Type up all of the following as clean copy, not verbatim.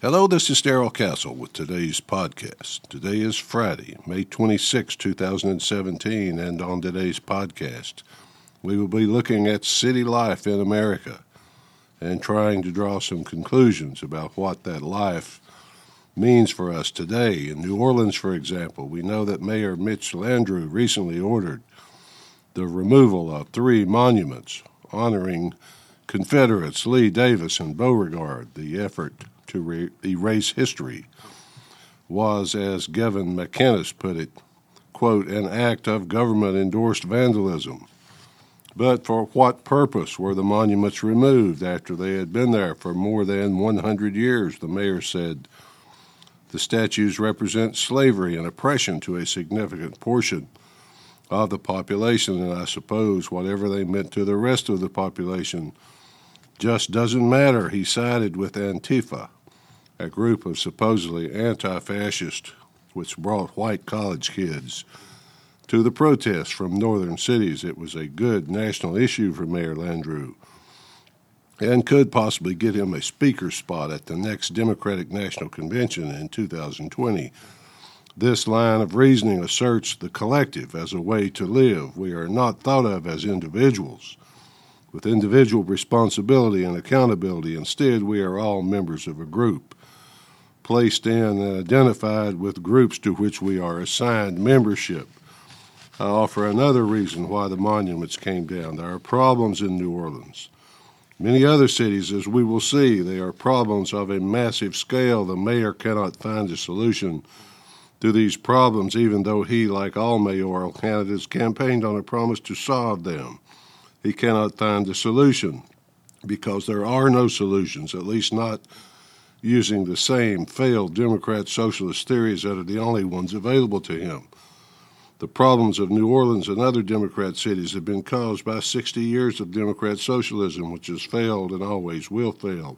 Hello, this is Darrell Castle with today's podcast. Today is Friday, May 26, 2017, and on today's podcast, we will be looking at city life in America and trying to draw some conclusions about what that life means for us today. In New Orleans, for example, we know that Mayor Mitch Landrieu recently ordered the removal of 3 monuments honoring Confederates Lee Davis and Beauregard. The effort to erase history was, as Gavin McInnes put it, quote, an act of government-endorsed vandalism. But for what purpose were the monuments removed after they had been there for more than 100 years? The mayor said the statues represent slavery and oppression to a significant portion of the population, and I suppose whatever they meant to the rest of the population just doesn't matter. He sided with Antifa, a group of supposedly anti-fascist which brought white college kids to the protests from northern cities. It was a good national issue for Mayor Landrieu and could possibly get him a speaker spot at the next Democratic National Convention in 2020. This line of reasoning asserts the collective as a way to live. We are not thought of as individuals with individual responsibility and accountability. Instead, we are all members of a group, placed in and identified with groups to which we are assigned membership. I offer another reason why the monuments came down. There are problems in New Orleans. Many other cities, as we will see, they are problems of a massive scale. The mayor cannot find a solution to these problems, even though he, like all mayoral candidates, campaigned on a promise to solve them. He cannot find a solution because there are no solutions, at least not using the same failed Democrat socialist theories that are the only ones available to him. The problems of New Orleans and other Democrat cities have been caused by 60 years of Democrat socialism, which has failed and always will fail,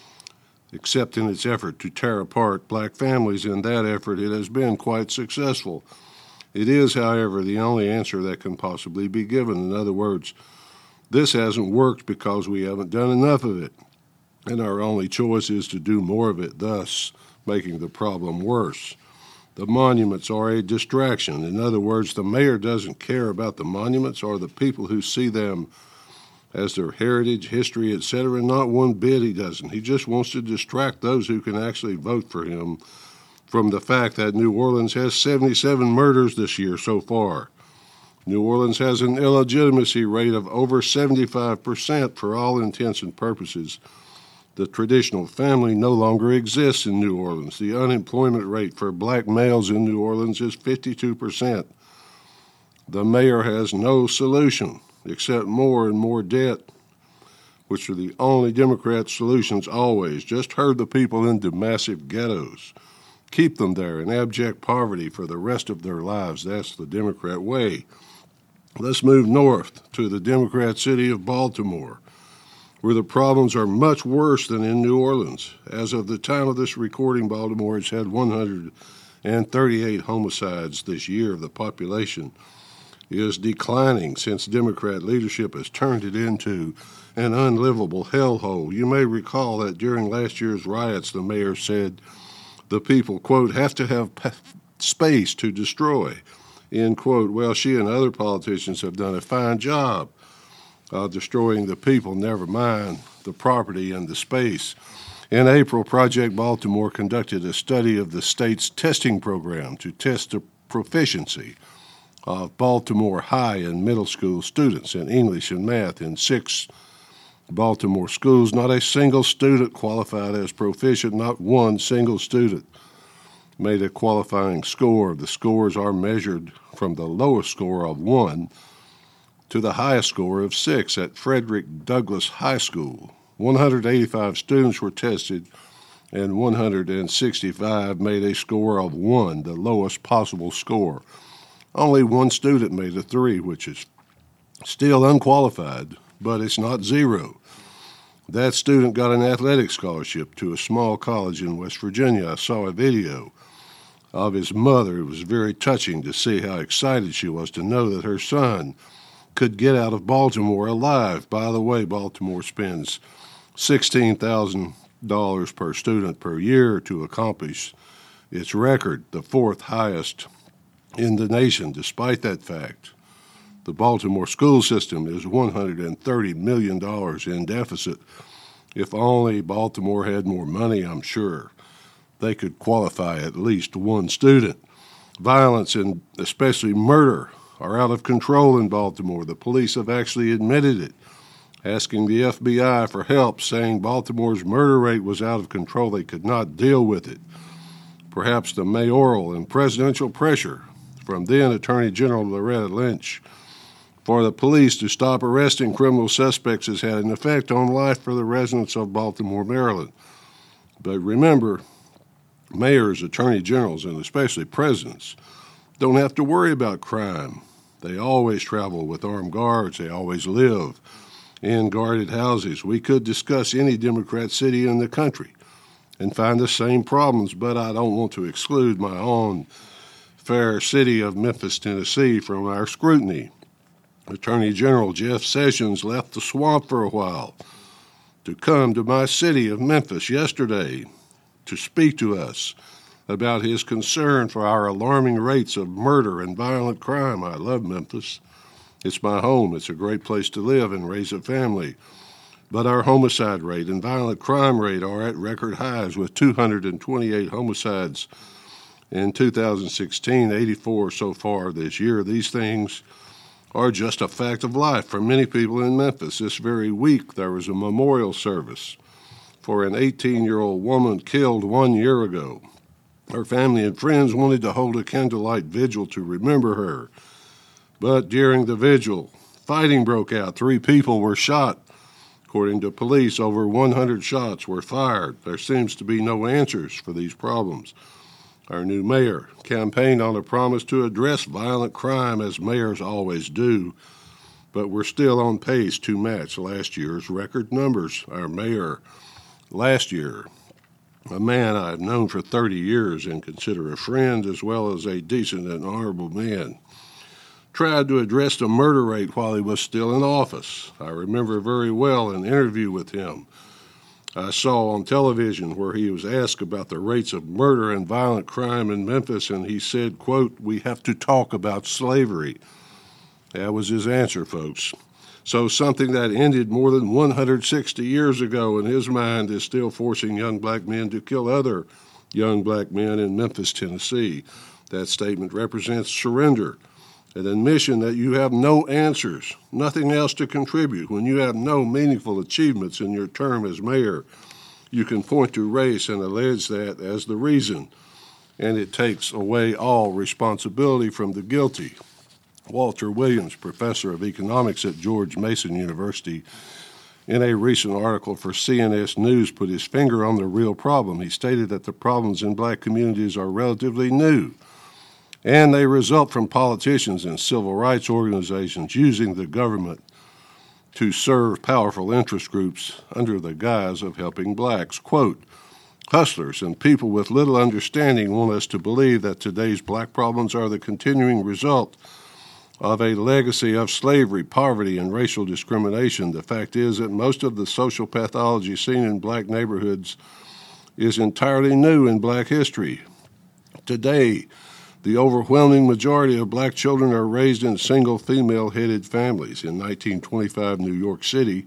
except in its effort to tear apart black families. In that effort, it has been quite successful. It is, however, the only answer that can possibly be given. In other words, this hasn't worked because we haven't done enough of it, and our only choice is to do more of it, thus making the problem worse. The monuments are a distraction. In other words, the mayor doesn't care about the monuments or the people who see them as their heritage, history, etc. Not one bit he doesn't. He just wants to distract those who can actually vote for him from the fact that New Orleans has 77 murders this year so far. New Orleans has an illegitimacy rate of over 75% for all intents and purposes. The traditional family no longer exists in New Orleans. The unemployment rate for black males in New Orleans is 52%. The mayor has no solution except more and more debt, which are the only Democrat solutions always. Just herd the people into massive ghettos. Keep them there in abject poverty for the rest of their lives. That's the Democrat way. Let's move north to the Democrat city of Baltimore, where the problems are much worse than in New Orleans. As of the time of this recording, Baltimore has had 138 homicides this year. The population is declining since Democrat leadership has turned it into an unlivable hellhole. You may recall that during last year's riots, the mayor said the people, quote, have to have space to destroy, end quote. Well, she and other politicians have done a fine job destroying the people, never mind the property and the space. In April, Project Baltimore conducted a study of the state's testing program to test the proficiency of Baltimore high and middle school students in English and math in 6 Baltimore schools. Not a single student qualified as proficient, not one single student made a qualifying score. The scores are measured from the lowest score of 1 to the highest score of 6 at Frederick Douglass High School. 185 students were tested, and 165 made a score of 1, the lowest possible score. Only one student made a 3, which is still unqualified, but it's not 0. That student got an athletic scholarship to a small college in West Virginia. I saw a video of his mother. It was very touching to see how excited she was to know that her son could get out of Baltimore alive. By the way, Baltimore spends $16,000 per student per year to accomplish its record, the fourth highest in the nation. Despite that fact, the Baltimore school system is $130 million in deficit. If only Baltimore had more money, I'm sure they could qualify at least one student. Violence and especially murder are out of control in Baltimore. The police have actually admitted it, asking the FBI for help, saying Baltimore's murder rate was out of control. They could not deal with it. Perhaps the mayoral and presidential pressure from then Attorney General Loretta Lynch for the police to stop arresting criminal suspects has had an effect on life for the residents of Baltimore, Maryland. But remember, mayors, attorney generals, and especially presidents don't have to worry about crime. They always travel with armed guards. They always live in guarded houses. We could discuss any Democrat city in the country and find the same problems, but I don't want to exclude my own fair city of Memphis, Tennessee from our scrutiny. Attorney General Jeff Sessions left the swamp for a while to come to my city of Memphis yesterday to speak to us about his concern for our alarming rates of murder and violent crime. I love Memphis. It's my home. It's a great place to live and raise a family. But our homicide rate and violent crime rate are at record highs, with 228 homicides in 2016, 84 so far this year. These things are just a fact of life for many people in Memphis. This very week, there was a memorial service for an 18-year-old woman killed 1 year ago. Her family and friends wanted to hold a candlelight vigil to remember her. But during the vigil, fighting broke out. 3 people were shot. According to police, over 100 shots were fired. There seems to be no answers for these problems. Our new mayor campaigned on a promise to address violent crime, as mayors always do, but we're still on pace to match last year's record numbers. Our mayor last year, a man I've known for 30 years and consider a friend as well as a decent and honorable man, tried to address the murder rate while he was still in office. I remember very well an interview with him I saw on television where he was asked about the rates of murder and violent crime in Memphis, and he said, quote, "We have to talk about slavery." That was his answer, folks. So something that ended more than 160 years ago in his mind is still forcing young black men to kill other young black men in Memphis, Tennessee. That statement represents surrender, an admission that you have no answers, nothing else to contribute. When you have no meaningful achievements in your term as mayor, you can point to race and allege that as the reason, and it takes away all responsibility from the guilty. Walter Williams, professor of economics at George Mason University, in a recent article for CNS News, put his finger on the real problem. He stated that the problems in black communities are relatively new, and they result from politicians and civil rights organizations using the government to serve powerful interest groups under the guise of helping blacks. Quote, "Hustlers and people with little understanding want us to believe that today's black problems are the continuing result of a legacy of slavery, poverty, and racial discrimination. The fact is that most of the social pathology seen in black neighborhoods is entirely new in black history. Today, the overwhelming majority of black children are raised in single female-headed families. In 1925 New York City,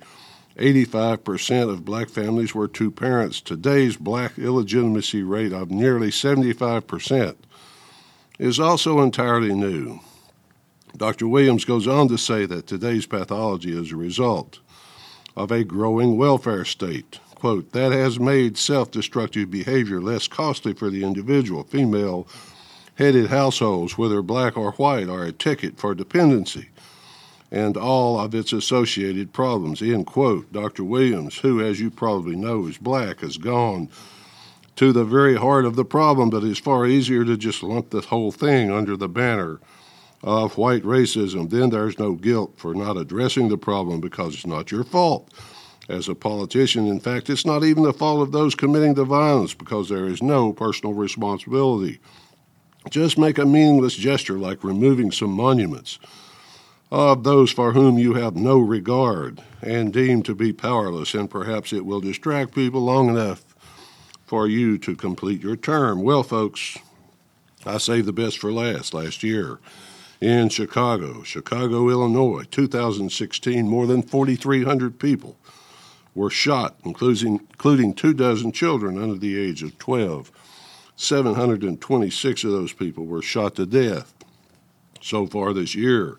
85% of black families were two parents. Today's black illegitimacy rate of nearly 75% is also entirely new." Dr. Williams goes on to say that today's pathology is a result of a growing welfare state. Quote, "That has made self-destructive behavior less costly for the individual. Female-headed households, whether black or white, are a ticket for dependency and all of its associated problems." End quote. Dr. Williams, who, as you probably know, is black, has gone to the very heart of the problem, but it's far easier to just lump the whole thing under the banner of white racism. Then there's no guilt for not addressing the problem because it's not your fault as a politician. In fact, it's not even the fault of those committing the violence because there is no personal responsibility. Just make a meaningless gesture like removing some monuments of those for whom you have no regard and deem to be powerless, and perhaps it will distract people long enough for you to complete your term. Well, folks, I saved the best for last. Last year in Chicago, Illinois, 2016, more than 4,300 people were shot, including 24 children under the age of 12. 726 of those people were shot to death. So far this year,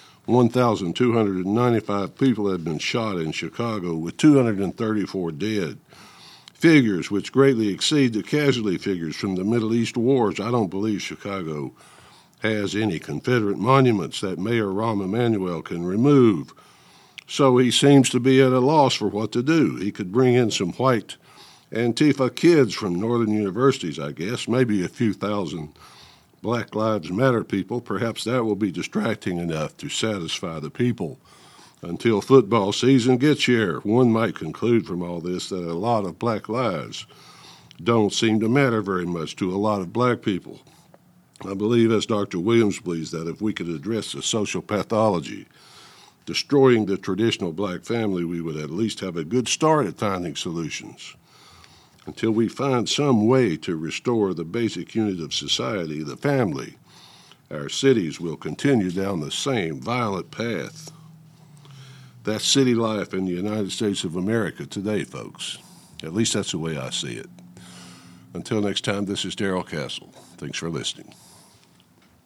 1,295 people have been shot in Chicago, with 234 dead. Figures which greatly exceed the casualty figures from the Middle East wars. I don't believe Chicago has any Confederate monuments that Mayor Rahm Emanuel can remove. So he seems to be at a loss for what to do. He could bring in some white Antifa kids from northern universities, I guess, maybe a few thousand Black Lives Matter people. Perhaps that will be distracting enough to satisfy the people until football season gets here. One might conclude from all this that a lot of black lives don't seem to matter very much to a lot of black people. I believe, as Dr. Williams believes, that if we could address the social pathology destroying the traditional black family, we would at least have a good start at finding solutions. Until we find some way to restore the basic unit of society, the family, our cities will continue down the same violent path. That's city life in the United States of America today, folks. At least that's the way I see it. Until next time, this is Darrell Castle. Thanks for listening.